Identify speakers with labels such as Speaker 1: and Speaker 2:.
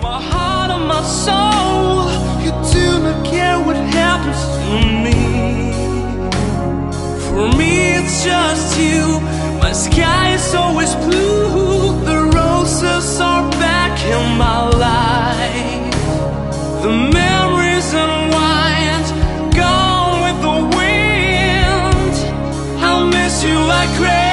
Speaker 1: my heart and my soul. You do not care what happens to me. For me it's just you. My sky is always blue. The roses are back in my life. The memories unwind, gone with the wind. I'll miss you like crazy.